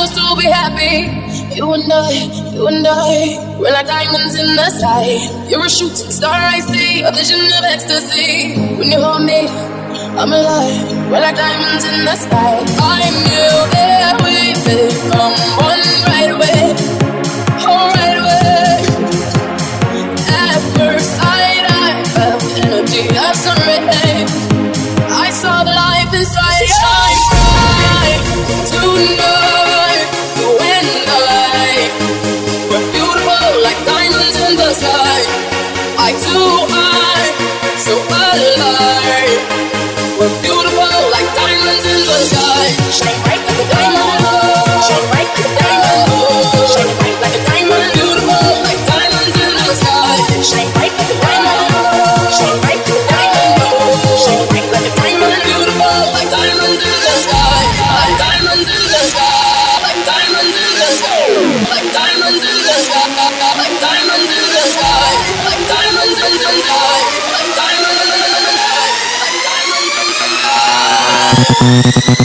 choose to be happy. You and I, we're like diamonds in the sky. You're a shooting star, I see, a vision of ecstasy. When you hold me, I'm alive. We're like diamonds in the sky. I knew that we'd become one right away. Oh, right away. At first sight, I felt the energy of sun rays. I saw the life inside you. Shine bright tonight. You and I, we're beautiful like diamonds in the sky. Eye to eye, so alive. We're beautiful like diamonds in the sky. Shine bright like a diamond. Shine bright like a diamond. Shine bright like a diamond. Beautiful like diamonds in the sky. Shine bright like a diamond. Shine bright like a diamond. Shine bright like a diamond. Beautiful like diamonds in the sky. Like diamonds in the sky. Like diamonds in the sky. Like diamonds in the sky. Like diamonds in the sky. Like diamonds in the sky. Like diamonds in the sky. Like diamonds in the sky.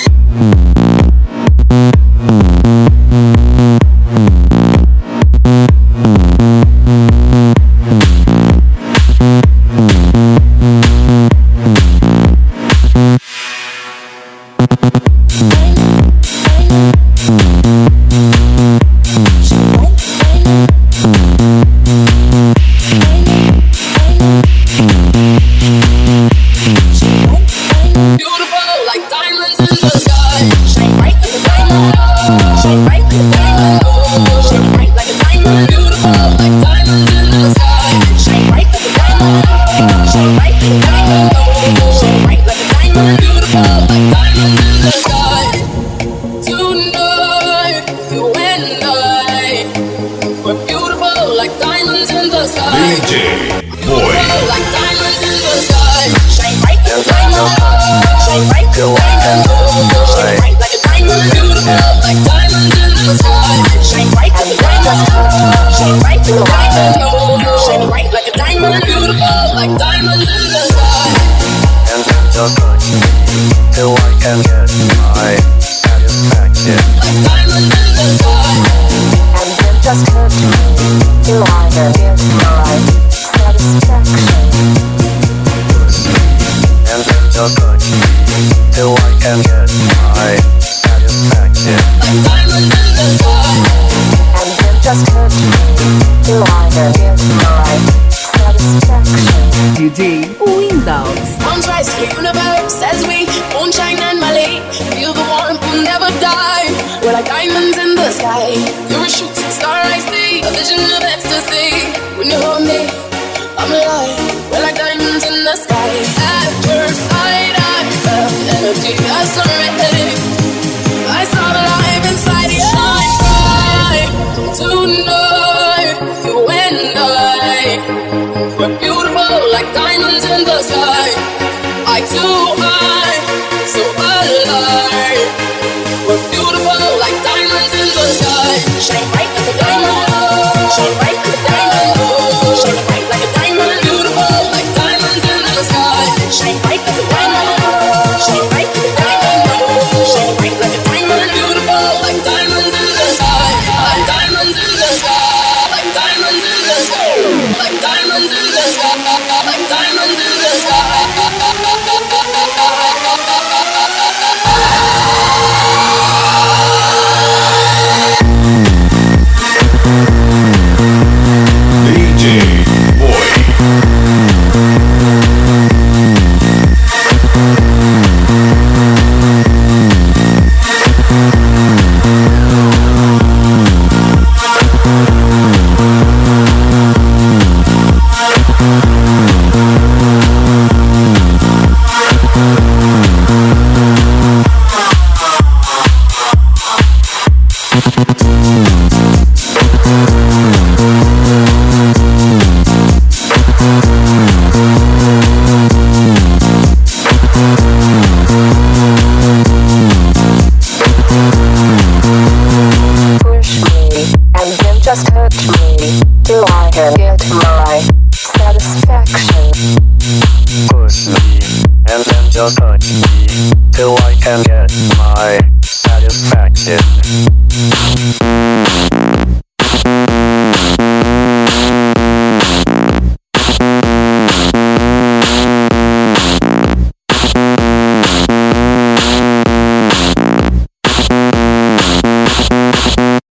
Just touch me till I can get my satisfaction. Yes.